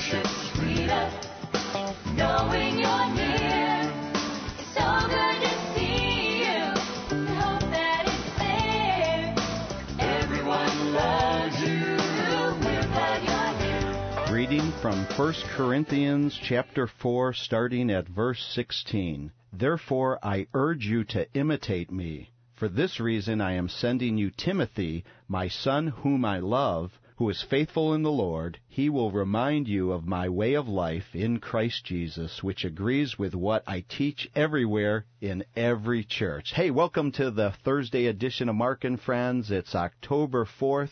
worship. Freedom, knowing you're near. It's so good to see you. I hope that it's there. Everyone loves you. We're glad you're here. Reading from 1 Corinthians chapter 4, starting at verse 16. Therefore I urge you to imitate me. For this reason I am sending you Timothy, my son whom I love, who is faithful in the Lord. He will remind you of my way of life in Christ Jesus, which agrees with what I teach everywhere in every church. Hey, welcome to the Thursday edition of Mark and Friends. It's October 4th,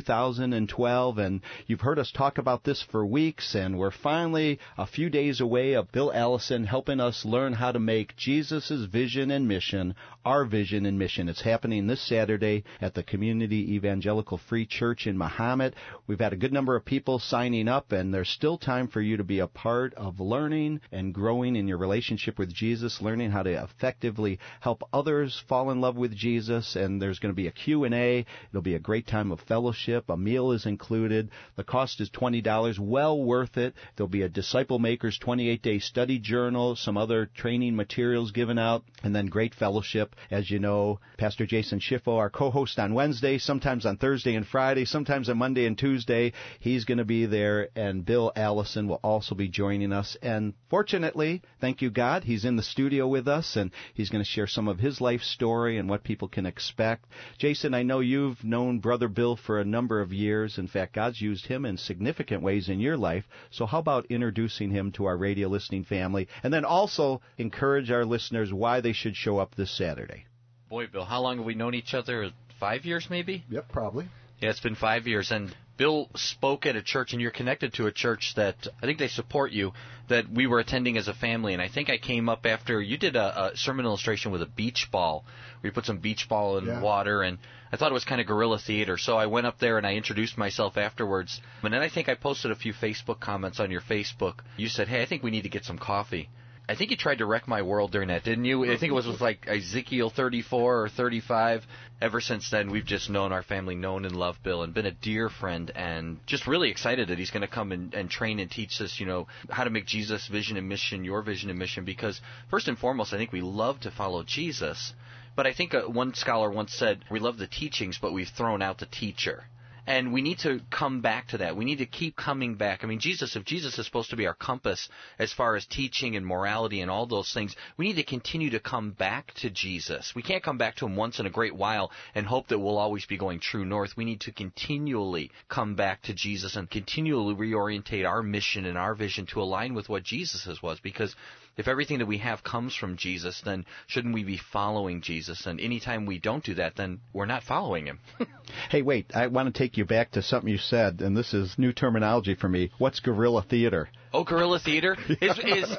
2012, and you've heard us talk about this for weeks, and we're finally a few days away of Bill Allison helping us learn how to make Jesus' vision and mission our vision and mission. It's happening this Saturday at the Community Evangelical Free Church in Mahomet. We've had a good number of people signing up, and there's still time for you to be a part of learning and growing in your relationship with Jesus, learning how to effectively help others fall in love with Jesus. And there's going to be a Q&A. It'll be a great time of fellowship. A meal is included. The cost is $20. Well worth it. There'll be a Disciple Makers 28-day study journal, some other training materials given out, and then great fellowship. As you know, Pastor Jason Schiffo, our co-host on Wednesday, sometimes on Thursday and Friday, sometimes on Monday and Tuesday, he's going to be there, and Bill Allison will also be joining us. And fortunately, thank you God, he's in the studio with us, and he's going to share some of his life story and what people can expect. Jason, I know you've known Brother Bill for a number of years. In fact, God's used him in significant ways in your life. So how about introducing him to our radio listening family, and then also encourage our listeners why they should show up this Saturday? Boy, Bill, how long have we known each other? 5 years, maybe? Yep, probably. Yeah, it's been 5 years, and Bill spoke at a church, and you're connected to a church that I think they support you, that we were attending as a family, and I think I came up after you did a sermon illustration with a beach ball, where you put some beach ball in water, and I thought it was kind of guerrilla theater, so I went up there and I introduced myself afterwards, and then I think I posted a few Facebook comments on your Facebook. You said, hey, I think we need to get some coffee. I think you tried to wreck my world during that, didn't you? I think it was like Ezekiel 34 or 35. Ever since then, we've just known our family, known and loved Bill, and been a dear friend, and just really excited that he's going to come and train and teach us, how to make Jesus' vision and mission your vision and mission, because first and foremost, I think we love to follow Jesus. But I think one scholar once said, we love the teachings, but we've thrown out the teacher. And we need to come back to that. We need to keep coming back. I mean, if Jesus is supposed to be our compass as far as teaching and morality and all those things, we need to continue to come back to Jesus. We can't come back to him once in a great while and hope that we'll always be going true north. We need to continually come back to Jesus and continually reorientate our mission and our vision to align with what Jesus' was, because if everything that we have comes from Jesus, then shouldn't we be following Jesus? And anytime we don't do that, then we're not following him. Hey, wait, I want to take you back to something you said, and this is new terminology for me. What's guerrilla theater? Oh, guerrilla theater is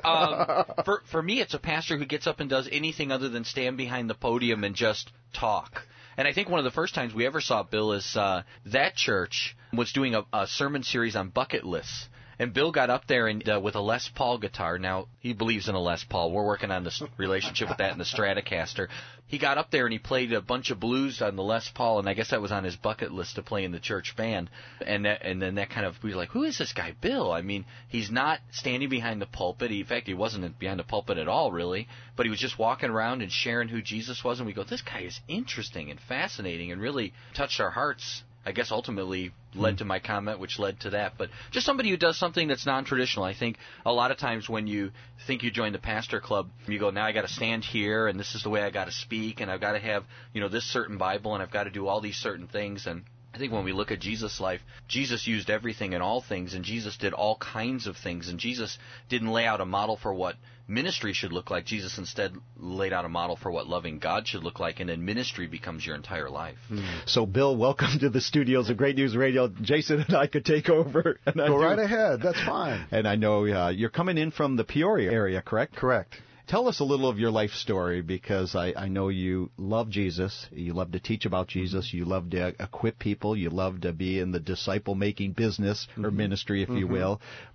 for me, it's a pastor who gets up and does anything other than stand behind the podium and just talk. And I think one of the first times we ever saw Bill is that church was doing a sermon series on bucket lists. And Bill got up there and with a Les Paul guitar. Now, he believes in a Les Paul. We're working on this relationship with that in the Stratocaster. He got up there and he played a bunch of blues on the Les Paul, and I guess that was on his bucket list to play in the church band. And then that kind of, we were like, who is this guy, Bill? I mean, he's not standing behind the pulpit. In fact, he wasn't behind the pulpit at all, really. But he was just walking around and sharing who Jesus was. And we go, this guy is interesting and fascinating and really touched our hearts. I guess ultimately led to my comment, which led to that. But just somebody who does something that's non-traditional. I think a lot of times when you think you join the pastor club, you go, now I got to stand here, and this is the way I got to speak, and I've got to have, this certain Bible, and I've got to do all these certain things. And I think when we look at Jesus' life, Jesus used everything and all things, and Jesus did all kinds of things, and Jesus didn't lay out a model for what ministry should look like. Jesus instead laid out a model for what loving God should look like, and then ministry becomes your entire life. So, Bill, welcome to the studios of Great News Radio. Jason and I could take over. And Go right ahead. That's fine. And I know you're coming in from the Peoria area, correct? Correct. Tell us a little of your life story, because I know you love Jesus. You love to teach about Jesus. You love to equip people. You love to be in the disciple-making business or ministry, if you will.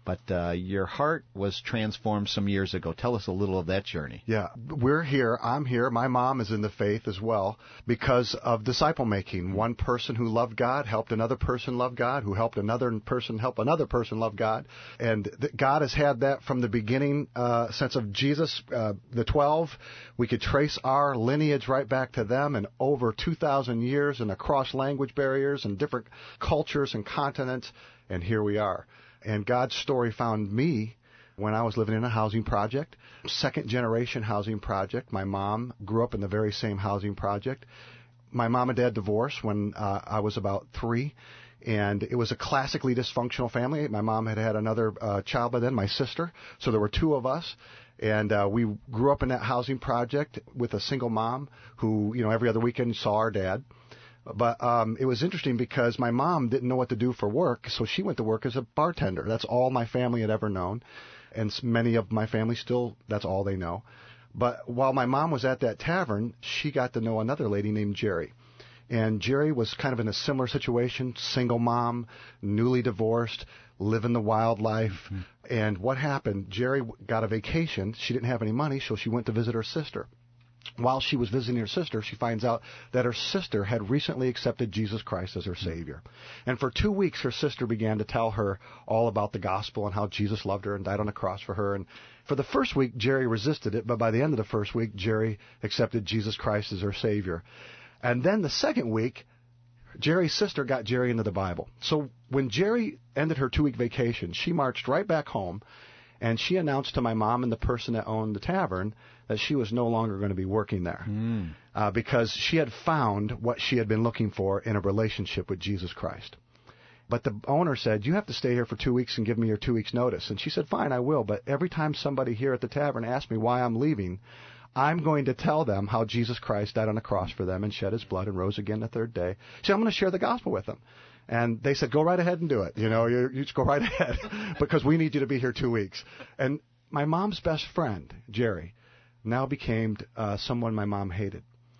But your heart was transformed some years ago. Tell us a little of that journey. Yeah, we're here. I'm here. My mom is in the faith as well because of disciple making. One person who loved God helped another person love God, who helped another person help another person love God. And God has had that from the beginning, sense of Jesus, the 12. We could trace our lineage right back to them, and over 2,000 years and across language barriers and different cultures and continents, and here we are. And God's story found me when I was living in a housing project, second-generation housing project. My mom grew up in the very same housing project. My mom and dad divorced when I was about 3, and it was a classically dysfunctional family. My mom had had another child by then, my sister, so there were 2 of us. And we grew up in that housing project with a single mom who, every other weekend saw our dad. But it was interesting because my mom didn't know what to do for work, so she went to work as a bartender. That's all my family had ever known, and many of my family still, that's all they know. But while my mom was at that tavern, she got to know another lady named Jerry. And Jerry was kind of in a similar situation, single mom, newly divorced, living the wild life. Mm-hmm. And what happened, Jerry got a vacation. She didn't have any money, so she went to visit her sister. While she was visiting her sister, she finds out that her sister had recently accepted Jesus Christ as her Savior. And for 2 weeks, her sister began to tell her all about the gospel and how Jesus loved her and died on the cross for her. And for the first week, Jerry resisted it, but by the end of the first week, Jerry accepted Jesus Christ as her Savior. And then the second week, Jerry's sister got Jerry into the Bible. So when Jerry ended her 2-week vacation, she marched right back home, and she announced to my mom and the person that owned the tavern that she was no longer going to be working there because she had found what she had been looking for in a relationship with Jesus Christ. But the owner said, you have to stay here for 2 weeks and give me your 2 weeks' notice. And she said, fine, I will, but every time somebody here at the tavern asks me why I'm leaving, I'm going to tell them how Jesus Christ died on the cross for them and shed his blood and rose again the third day. So I'm going to share the gospel with them. And they said, go right ahead and do it. You just go right ahead because we need you to be here 2 weeks. And my mom's best friend, Jerry, now became someone my mom hated.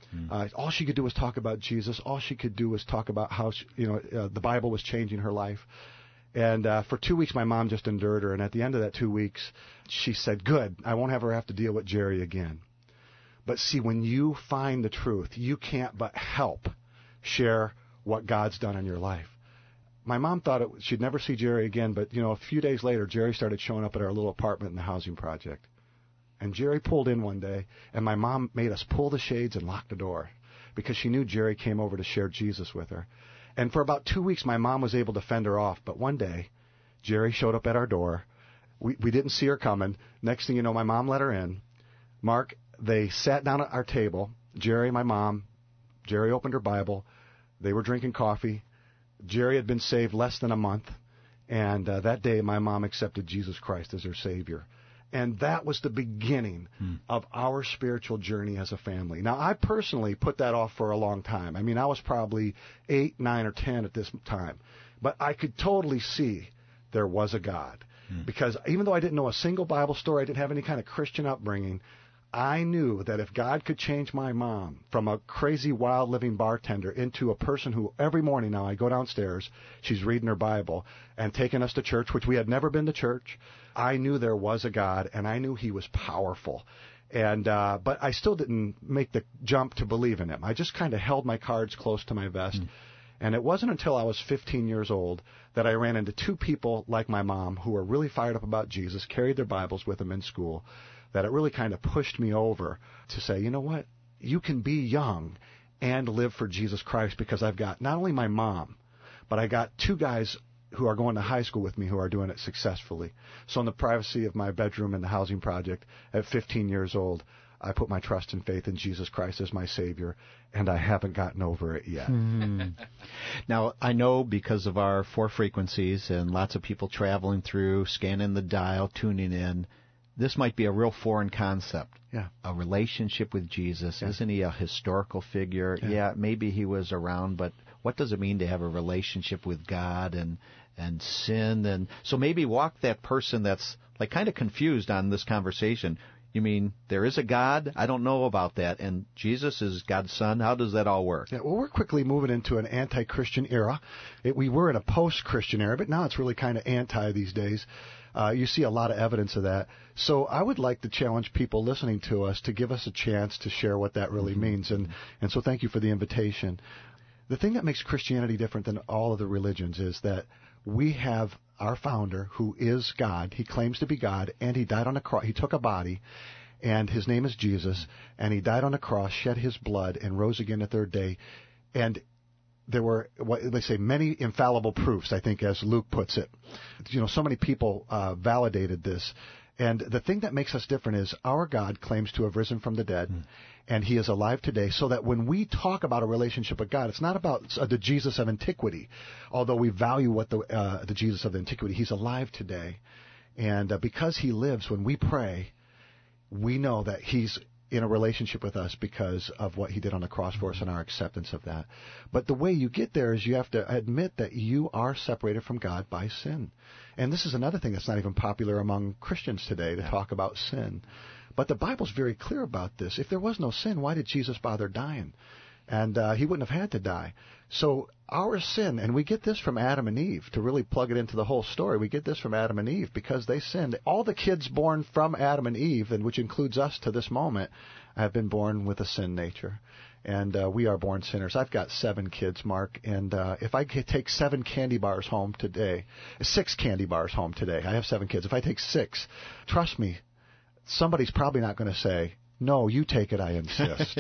All she could do was talk about Jesus. All she could do was talk about how the Bible was changing her life. And for 2 weeks, my mom just endured her. And at the end of that 2 weeks, she said, good, I won't ever have to deal with Jerry again. But see, when you find the truth, you can't but help share what God's done in your life. My mom thought she'd never see Jerry again, but, a few days later, Jerry started showing up at our little apartment in the housing project. And Jerry pulled in one day, and my mom made us pull the shades and lock the door because she knew Jerry came over to share Jesus with her. And for about 2 weeks, my mom was able to fend her off. But one day, Jerry showed up at our door. We didn't see her coming. Next thing you know, my mom let her in. Mark, they sat down at our table. Jerry, my mom. Jerry opened her Bible. They were drinking coffee. Jerry had been saved less than a month. And that day, my mom accepted Jesus Christ as her Savior. And that was the beginning of our spiritual journey as a family. Now, I personally put that off for a long time. I mean, I was probably 8, 9, or 10 at this time. But I could totally see there was a God. Because even though I didn't know a single Bible story, I didn't have any kind of Christian upbringing, I knew that if God could change my mom from a crazy, wild living bartender into a person who every morning now I go downstairs, she's reading her Bible and taking us to church, which we had never been to church, I knew there was a God, and I knew he was powerful. And but I still didn't make the jump to believe in him. I just kind of held my cards close to my vest. And it wasn't until I was 15 years old that I ran into 2 people like my mom who were really fired up about Jesus, carried their Bibles with them in school, that it really kind of pushed me over to say, you know what, you can be young and live for Jesus Christ, because I've got not only my mom, but I got 2 guys who are going to high school with me who are doing it successfully. So in the privacy of my bedroom in the housing project at 15 years old, I put my trust and faith in Jesus Christ as my Savior, and I haven't gotten over it yet. Now, I know because of our 4 frequencies and lots of people traveling through, scanning the dial, tuning in, this might be a real foreign concept. Yeah. A relationship with Jesus. Yeah. Isn't he a historical figure? Yeah, maybe he was around, but what does it mean to have a relationship with God and sin? And so maybe walk that person that's like kind of confused on this conversation. You mean there is a God? I don't know about that. And Jesus is God's Son? How does that all work? Yeah, well, we're quickly moving into an anti-Christian era. We were in a post-Christian era, but now it's really kind of anti these days. You see a lot of evidence of that. So I would like to challenge people listening to us to give us a chance to share what that really means. And so thank you for the invitation. The thing that makes Christianity different than all of the religions is that we have our founder, who is God. He claims to be God, and he died on a cross. He took a body, and his name is Jesus, and he died on a cross, shed his blood, and rose again the third day. And there were, what they say, many infallible proofs, I think, as Luke puts it. So many people validated this. And the thing that makes us different is our God claims to have risen from the dead, and he is alive today, so that when we talk about a relationship with God, it's not about the Jesus of antiquity, although we value what the Jesus of antiquity. He's alive today. And because he lives, when we pray, we know that he's in a relationship with us because of what he did on the cross for us and our acceptance of that. But the way you get there is you have to admit that you are separated from God by sin. And this is another thing that's not even popular among Christians today, to talk about sin. But the Bible's very clear about this. If there was no sin, why did Jesus bother dying? And he wouldn't have had to die. So our sin, and we get this from Adam and Eve, to really plug it into the whole story, we get this from Adam and Eve because they sinned. All the kids born from Adam and Eve, and which includes us to this moment, have been born with a sin nature. And we are born sinners. I've got 7 kids, Mark, and if I could take 7 candy bars home today, 6 candy bars home today, I have 7 kids. If I take 6, trust me, somebody's probably not going to say, "No, you take it, I insist."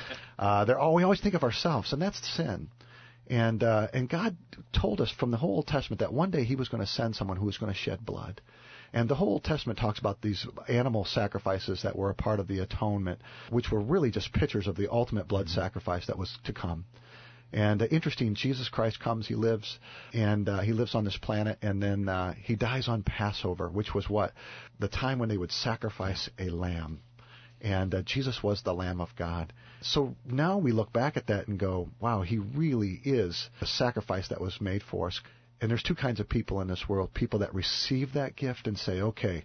We always think of ourselves, and that's sin. And God told us from the whole Old Testament that one day he was going to send someone who was going to shed blood. And the whole Old Testament talks about these animal sacrifices that were a part of the atonement, which were really just pictures of the ultimate blood sacrifice that was to come. And interesting, Jesus Christ comes, he lives, and he lives on this planet, and then he dies on Passover, which was what? The time when they would sacrifice a lamb. And Jesus was the Lamb of God. So now we look back at that and go, wow, he really is a sacrifice that was made for us. And there's 2 kinds of people in this world. People that receive that gift and say, okay,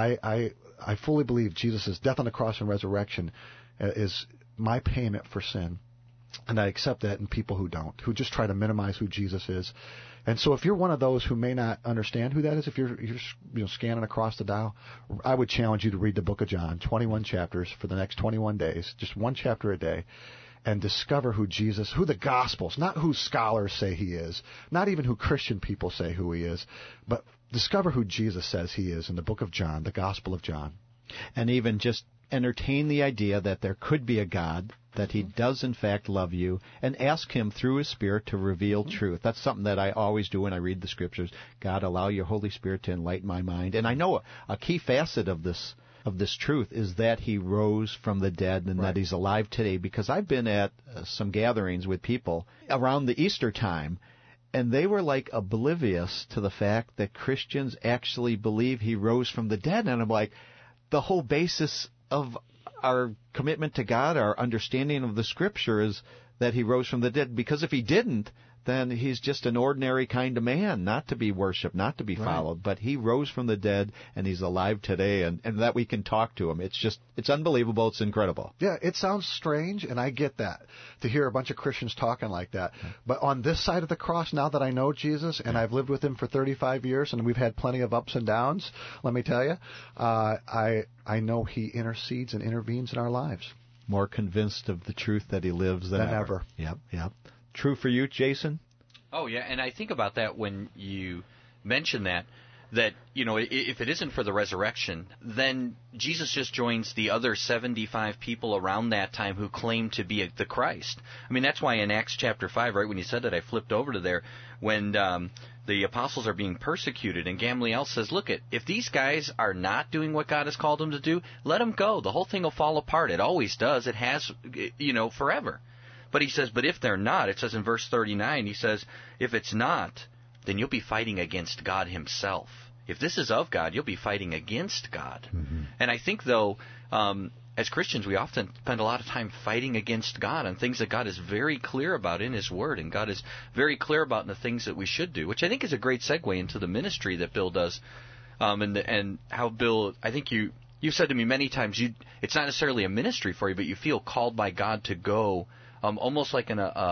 I fully believe Jesus' death on the cross and resurrection is my payment for sin. And I accept that, and people who don't, who just try to minimize who Jesus is. And so if you're one of those who may not understand who that is, if you're scanning across the dial, I would challenge you to read the book of John, 21 chapters for the next 21 days, just 1 chapter a day, and discover who the Gospels, not who scholars say he is, not even who Christian people say who he is, but discover who Jesus says he is in the book of John, the Gospel of John. And even just entertain the idea that there could be a God, that he does in fact love you, and ask him through his Spirit to reveal truth. That's something that I always do when I read the Scriptures. God, allow your Holy Spirit to enlighten my mind. And I know a key facet of this truth is that he rose from the dead and that he's alive today, because I've been at some gatherings with people around the Easter time, and they were like oblivious to the fact that Christians actually believe he rose from the dead. And I'm like, the whole basis of our commitment to God, our understanding of the Scripture, is that he rose from the dead. Because if he didn't, then he's just an ordinary kind of man, not to be worshipped, not to be followed. But he rose from the dead, and he's alive today, and that we can talk to him. It's unbelievable. It's incredible. Yeah, it sounds strange, and I get that, to hear a bunch of Christians talking like that. But on this side of the cross, now that I know Jesus, and I've lived with him for 35 years, and we've had plenty of ups and downs, let me tell you, I know he intercedes and intervenes in our lives. More convinced of the truth that he lives than ever. Yep. True for you, Jason? Oh, yeah, and I think about that when you mention that, if it isn't for the resurrection, then Jesus just joins the other 75 people around that time who claim to be the Christ. I mean, that's why in Acts chapter 5, right, when you said that, I flipped over to there, when the apostles are being persecuted, and Gamaliel says, look, if these guys are not doing what God has called them to do, let them go. The whole thing will fall apart. It always does. It has, forever. But he says, but if they're not, it says in verse 39, he says, if it's not, then you'll be fighting against God himself. If this is of God, you'll be fighting against God. Mm-hmm. And I think, though, as Christians, we often spend a lot of time fighting against God on things that God is very clear about in his Word, and God is very clear about in the things that we should do, which I think is a great segue into the ministry that Bill does, and how Bill, I think you've said to me many times, it's not necessarily a ministry for you, but you feel called by God to go almost like in a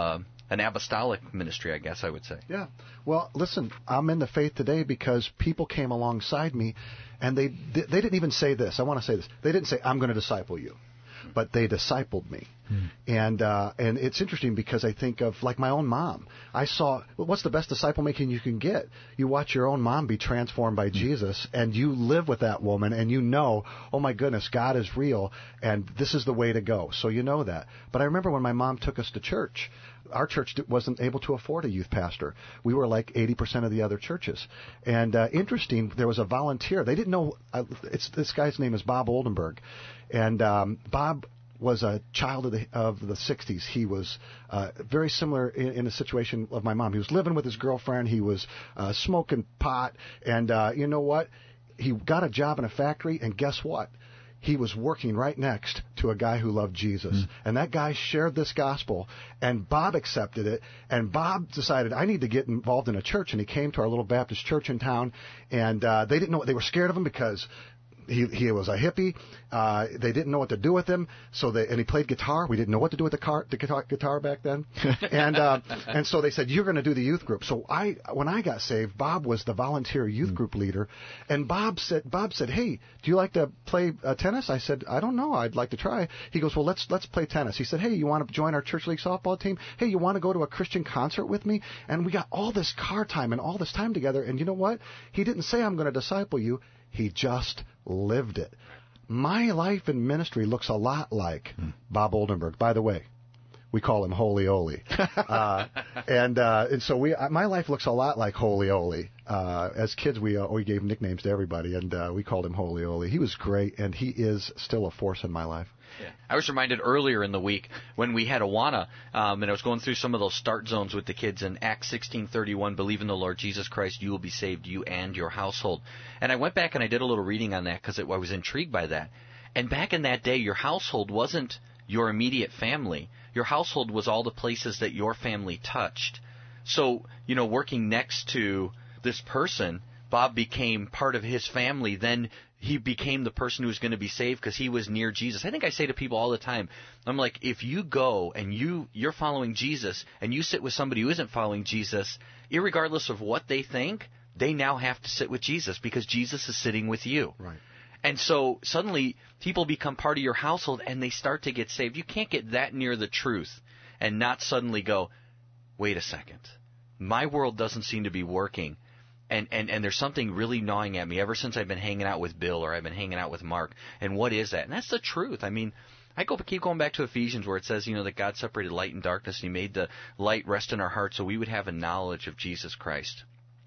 an apostolic ministry, I guess I would say. Yeah. Well, listen, I'm in the faith today because people came alongside me, and they didn't even say this. I want to say this. They didn't say, I'm going to disciple you, but they discipled me. And it's interesting because I think of like my own mom. I saw, what's the best disciple making you can get? You watch your own mom be transformed by Jesus, and you live with that woman, and you know, oh my goodness, God is real, and this is the way to go. So you know that. But I remember when my mom took us to church, our church wasn't able to afford a youth pastor. We were like 80% of the other churches. And interesting, there was a volunteer. They didn't know, this guy's name is Bob Oldenburg. And Bob was a child of the 60s. He was very similar in a situation of my mom. He was living with his girlfriend. He was smoking pot. And you know what? He got a job in a factory, and guess what? He was working right next to a guy who loved Jesus. And that guy shared this gospel, and Bob accepted it, and Bob decided, I need to get involved in a church, and he came to our little Baptist church in town, and they didn't know, they were scared of him because he was a hippie. They didn't know what to do with him, and he played guitar. We didn't know what to do with the guitar back then, and so they said, you're going to do the youth group. So when I got saved, Bob was the volunteer youth group leader, and Bob said, hey, do you like to play tennis? I said, I don't know, I'd like to try. He goes, well, let's play tennis. He said, hey, you want to join our church league softball team? Hey, you want to go to a Christian concert with me? And we got all this car time and all this time together. And you know what? He didn't say, I'm going to disciple you. He just lived it. My life in ministry looks a lot like Bob Oldenburg. By the way, we call him Holy Oli. And so my life looks a lot like Holy Oli. As kids, we gave nicknames to everybody, and we called him Holy Oli. He was great, and he is still a force in my life. Yeah. I was reminded earlier in the week when we had Awana, and I was going through some of those start zones with the kids in Acts 16:31, believe in the Lord Jesus Christ, you will be saved, you and your household. And I went back and I did a little reading on that because I was intrigued by that. And back in that day, your household wasn't your immediate family. Your household was all the places that your family touched. So, working next to this person, Bob became part of his family. Then he became the person who was going to be saved because he was near Jesus. I think I say to people all the time, I'm like, if you go and you're following Jesus and you sit with somebody who isn't following Jesus, irregardless of what they think, they now have to sit with Jesus because Jesus is sitting with you. Right. And so suddenly people become part of your household and they start to get saved. You can't get that near the truth and not suddenly go, wait a second, my world doesn't seem to be working. And there's something really gnawing at me ever since I've been hanging out with Bill or I've been hanging out with Mark. And what is that? And that's the truth. I mean, I keep going back to Ephesians where it says, that God separated light and darkness and He made the light rest in our hearts so we would have a knowledge of Jesus Christ.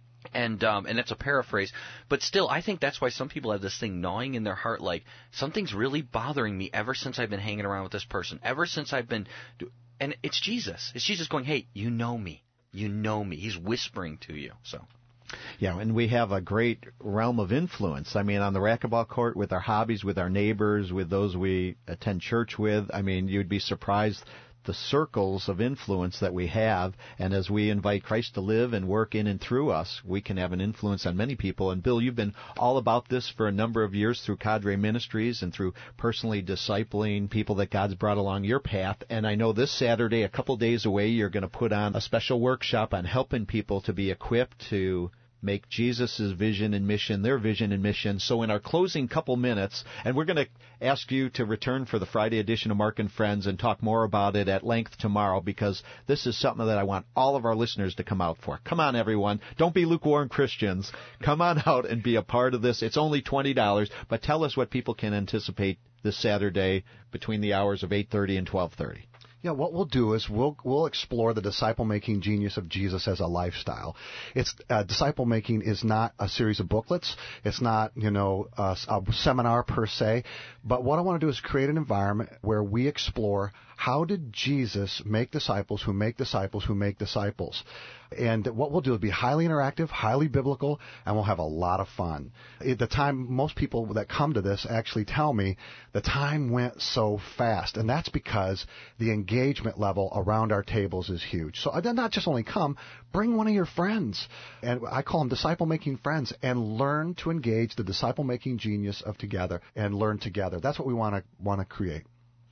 And that's a paraphrase, but still, I think that's why some people have this thing gnawing in their heart, like something's really bothering me ever since I've been hanging around with this person, ever since I've been, and it's Jesus. It's Jesus going, hey, you know me. He's whispering to you. So. Yeah, and we have a great realm of influence. I mean, on the racquetball court, with our hobbies, with our neighbors, with those we attend church with. I mean, you'd be surprised the circles of influence that we have. And as we invite Christ to live and work in and through us, we can have an influence on many people. And Bill, you've been all about this for a number of years through Cadre Ministries and through personally discipling people that God's brought along your path. And I know this Saturday, a couple days away, you're going to put on a special workshop on helping people to be equipped to make Jesus' vision and mission their vision and mission. So in our closing couple minutes, and we're going to ask you to return for the Friday edition of Mark and Friends and talk more about it at length tomorrow, because this is something that I want all of our listeners to come out for. Come on, everyone. Don't be lukewarm Christians. Come on out and be a part of this. It's only $20, but tell us what people can anticipate this Saturday between the hours of 8:30 and 12:30. Yeah, what we'll do is we'll explore the disciple-making genius of Jesus as a lifestyle. It's disciple-making is not a series of booklets. It's not, a seminar per se. But what I want to do is create an environment where we explore how did Jesus make disciples who make disciples who make disciples. And what we'll do is be highly interactive, highly biblical, and we'll have a lot of fun. At the time, most people that come to this actually tell me the time went so fast. And that's because the engagement level around our tables is huge. So not just only come, bring one of your friends. And I call them disciple-making friends, and learn to engage the disciple-making genius of together and learn together. That's what we want to create.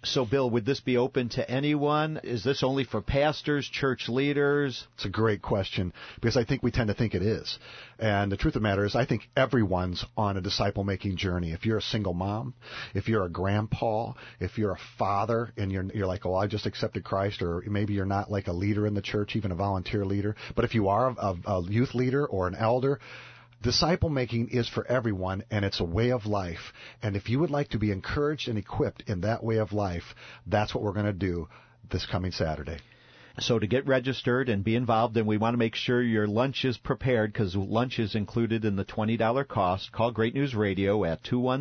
So, Bill, would this be open to anyone? Is this only for pastors, church leaders? It's a great question because I think we tend to think it is. And the truth of the matter is I think everyone's on a disciple-making journey. If you're a single mom, if you're a grandpa, if you're a father and you're like, oh, I just accepted Christ, or maybe you're not like a leader in the church, even a volunteer leader. But if you are a youth leader or an elder, disciple making is for everyone, and it's a way of life. And if you would like to be encouraged and equipped in that way of life, that's what we're going to do this coming Saturday. So to get registered and be involved, and we want to make sure your lunch is prepared because lunch is included in the $20 cost. Call Great News Radio at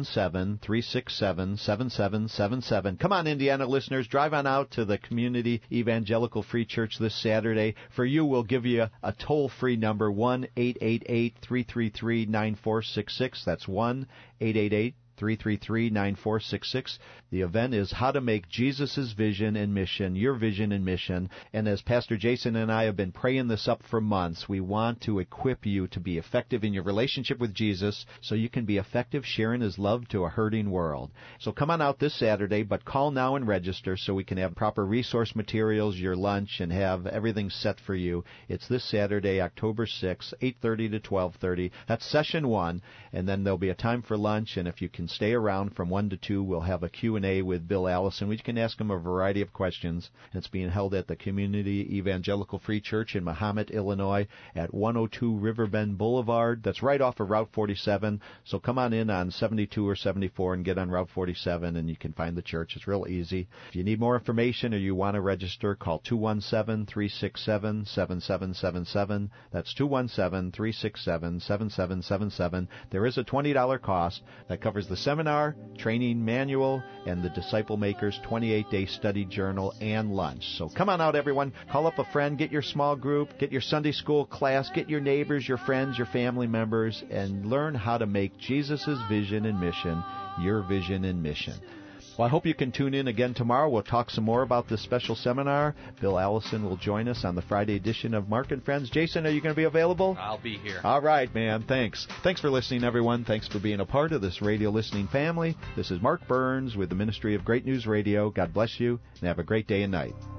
217-367-7777. Come on, Indiana listeners, drive on out to the Community Evangelical Free Church this Saturday. For you, we'll give you a toll-free number, 1-888-333-9466. That's 1-888-333-9466. The event is How to Make Jesus' Vision and Mission your vision and mission. And as Pastor Jason and I have been praying this up for months, we want to equip you to be effective in your relationship with Jesus so you can be effective sharing His love to a hurting world. So come on out this Saturday, but call now and register so we can have proper resource materials, your lunch, and have everything set for you. It's this Saturday, October 6th, 8:30 to 12:30. That's session 1, and then there'll be a time for lunch, and if you can stay around from 1 to 2, we'll have a Q&A with Bill Allison. We can ask him a variety of questions. It's being held at the Community Evangelical Free Church in Mahomet, Illinois at 102 Riverbend Boulevard. That's right off of Route 47. So come on in on 72 or 74 and get on Route 47, and you can find the church. It's real easy. If you need more information or you want to register, call 217-367-7777. That's 217-367-7777. There is a $20 cost that covers the seminar, training manual, and the Disciple Makers 28-day study journal and lunch. So come on out, everyone. Call up a friend, get your small group, get your Sunday school class, get your neighbors, your friends, your family members, and learn how to make Jesus' vision and mission your vision and mission. Well, I hope you can tune in again tomorrow. We'll talk some more about this special seminar. Bill Allison will join us on the Friday edition of Mark and Friends. Jason, are you going to be available? I'll be here. All right, man. Thanks. Thanks for listening, everyone. Thanks for being a part of this radio listening family. This is Mark Burns with the Ministry of Great News Radio. God bless you, and have a great day and night.